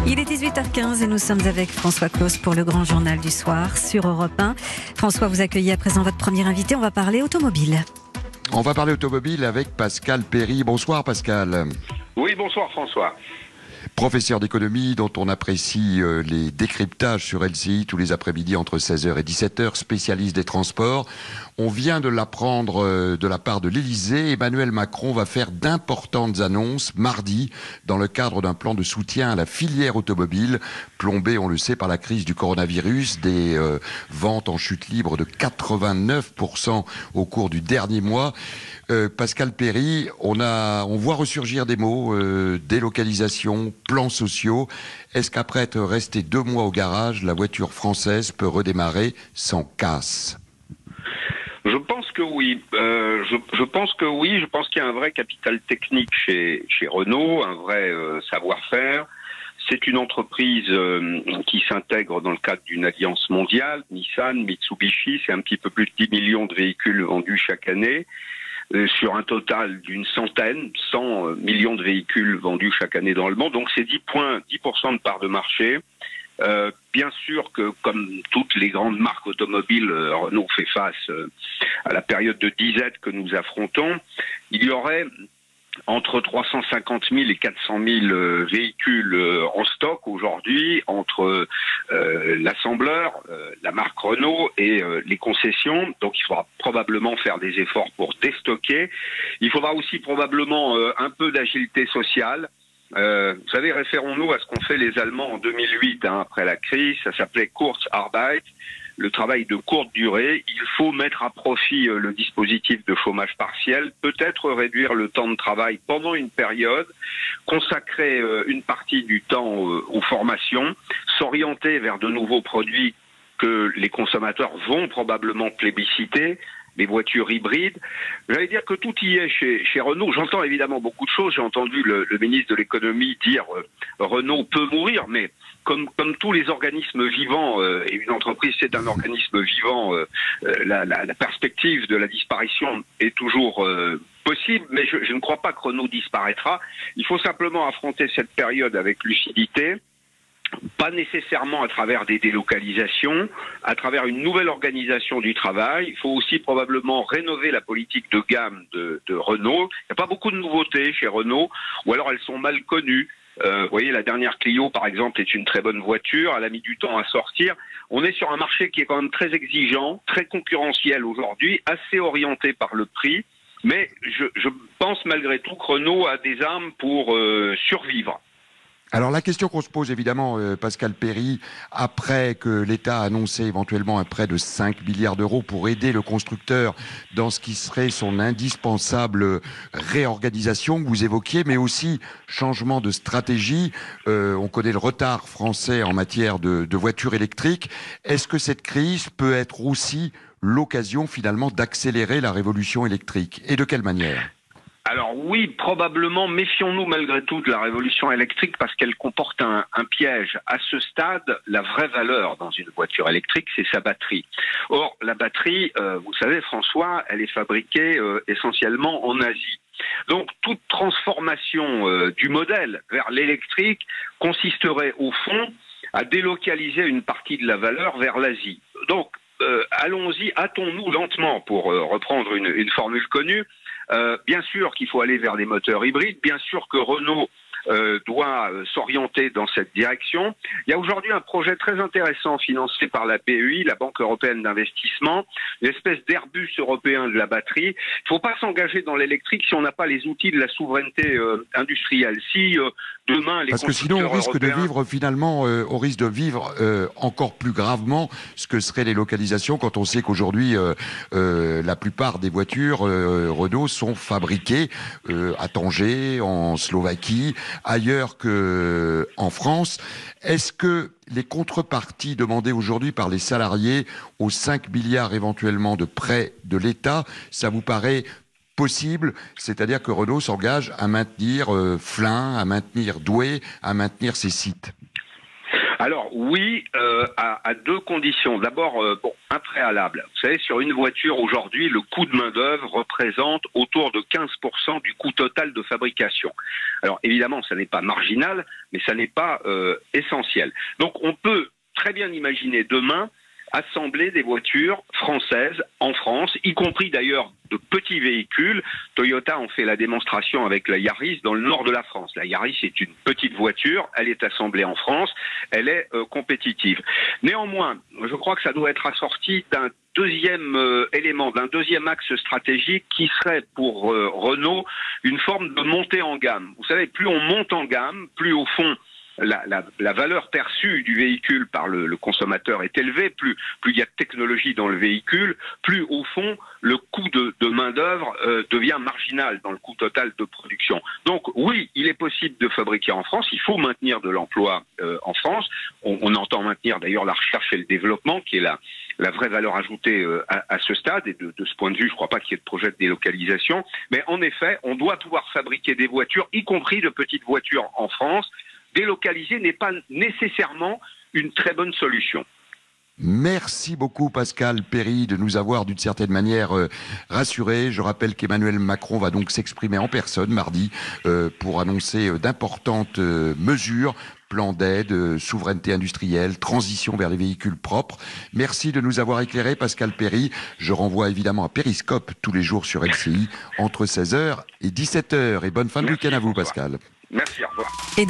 Il est 18h15 et nous sommes avec François Claus pour le grand journal du soir sur Europe 1. François, vous accueillez à présent votre premier invité. On va parler automobile. On va parler automobile avec Pascal Perry. Bonsoir Pascal. Oui, bonsoir François. Professeur d'économie dont on apprécie les décryptages sur LCI tous les après-midi entre 16h et 17h, spécialiste des transports. On vient de l'apprendre de la part de l'Élysée. Emmanuel Macron va faire d'importantes annonces mardi dans le cadre d'un plan de soutien à la filière automobile, plombée, on le sait, par la crise du coronavirus, des ventes en chute libre de 89% au cours du dernier mois. Pascal Perry, on voit ressurgir des mots, délocalisation, plans sociaux. Est-ce qu'après être resté 2 mois au garage, la voiture française peut redémarrer sans casse ? Je pense que oui. Je pense que oui. Je pense qu'il y a un vrai capital technique chez Renault, un vrai savoir-faire. C'est une entreprise qui s'intègre dans le cadre d'une alliance mondiale. Nissan, Mitsubishi, c'est un petit peu plus de 10 millions de véhicules vendus chaque année. Sur un total d'une 100 millions de véhicules vendus chaque année dans le monde. Donc c'est 10% de part de marché. Bien sûr que, comme toutes les grandes marques automobiles, Renault fait face à la période de disette que nous affrontons. Il y aurait entre 350 000 et 400 000 véhicules en stock aujourd'hui entre l'assembleur, la marque Renault et les concessions. Donc il faudra probablement faire des efforts pour déstocker. Il faudra aussi probablement un peu d'agilité sociale. Vous savez, référons-nous à ce qu'ont fait les Allemands en 2008, après la crise. Ça s'appelait Kurzarbeit, le travail de courte durée. Il faut mettre à profit le dispositif de chômage partiel, peut-être réduire le temps de travail pendant une période, consacrer une partie du temps aux formations, s'orienter vers de nouveaux produits que les consommateurs vont probablement plébisciter, les voitures hybrides. J'allais dire que tout y est chez Renault. J'entends évidemment beaucoup de choses. J'ai entendu le ministre de l'économie dire Renault peut mourir, mais comme tous les organismes vivants, et une entreprise c'est un organisme vivant, la perspective de la disparition est toujours possible, mais je ne crois pas que Renault disparaîtra. Il faut simplement affronter cette période avec lucidité. Pas nécessairement à travers des délocalisations, à travers une nouvelle organisation du travail. Il faut aussi probablement rénover la politique de gamme de Renault. Il n'y a pas beaucoup de nouveautés chez Renault, ou alors elles sont mal connues. Vous voyez, la dernière Clio, par exemple, est une très bonne voiture. Elle a mis du temps à sortir. On est sur un marché qui est quand même très exigeant, très concurrentiel aujourd'hui, assez orienté par le prix. Mais je pense malgré tout que Renault a des armes pour survivre. Alors la question qu'on se pose évidemment, Pascal Perry, après que l'État a annoncé éventuellement un prêt de 5 milliards d'euros pour aider le constructeur dans ce qui serait son indispensable réorganisation que vous évoquiez, mais aussi changement de stratégie. On connaît le retard français en matière de voitures électriques. Est-ce que cette crise peut être aussi l'occasion finalement d'accélérer la révolution électrique ? Et de quelle manière ? Alors oui, probablement, méfions-nous malgré tout de la révolution électrique parce qu'elle comporte un piège. À ce stade, la vraie valeur dans une voiture électrique, c'est sa batterie. Or, la batterie, vous savez François, elle est fabriquée essentiellement en Asie. Donc toute transformation du modèle vers l'électrique consisterait au fond à délocaliser une partie de la valeur vers l'Asie. Donc allons-y, hâtons-nous lentement pour reprendre une formule connue. Bien sûr qu'il faut aller vers des moteurs hybrides, bien sûr que Renault doit s'orienter dans cette direction. Il y a aujourd'hui un projet très intéressant financé par la BEI, la Banque européenne d'investissement, une espèce d'Airbus européen de la batterie. Il ne faut pas s'engager dans l'électrique si on n'a pas les outils de la souveraineté industrielle. Si demain les Parce que sinon on risque de vivre finalement, on risque de vivre encore plus gravement ce que seraient les localisations quand on sait qu'aujourd'hui la plupart des voitures Renault sont fabriquées à Tanger, en Slovaquie, ailleurs qu'en France. Est-ce que les contreparties demandées aujourd'hui par les salariés aux 5 milliards éventuellement de prêts de l'État, ça vous paraît possible, c'est-à-dire que Renault s'engage à maintenir Flins, à maintenir Douai, à maintenir ses sites? Alors oui, à deux conditions. D'abord, un préalable. Vous savez, sur une voiture aujourd'hui, le coût de main-d'œuvre représente autour de 15% du coût total de fabrication. Alors évidemment, ça n'est pas marginal, mais ça n'est pas essentiel. Donc on peut très bien imaginer demain assembler des voitures françaises en France, y compris d'ailleurs de petits véhicules. Toyota en fait la démonstration avec la Yaris dans le nord de la France. La Yaris est une petite voiture, elle est assemblée en France, elle est compétitive. Néanmoins, je crois que ça doit être assorti d'un deuxième élément, d'un deuxième axe stratégique qui serait pour Renault une forme de montée en gamme. Vous savez, plus on monte en gamme, plus au fond la valeur perçue du véhicule par le consommateur est élevée, plus il y a de technologie dans le véhicule, plus au fond le coût de main-d'œuvre devient marginal dans le coût total de production. Donc oui, il est possible de fabriquer en France, il faut maintenir de l'emploi en France. On entend maintenir d'ailleurs la recherche et le développement qui est la vraie valeur ajoutée à ce stade, et de ce point de vue, je ne crois pas qu'il y ait de projet de délocalisation. Mais en effet, on doit pouvoir fabriquer des voitures, y compris de petites voitures en France. Délocaliser n'est pas nécessairement une très bonne solution. Merci beaucoup Pascal Perry de nous avoir d'une certaine manière rassurés. Je rappelle qu'Emmanuel Macron va donc s'exprimer en personne mardi pour annoncer d'importantes mesures, plan d'aide, souveraineté industrielle, transition vers les véhicules propres. Merci de nous avoir éclairés Pascal Perry. Je renvoie évidemment à Périscope tous les jours sur LCI entre 16h et 17h. Et bonne fin de week-end à vous Pascal. Merci, au revoir.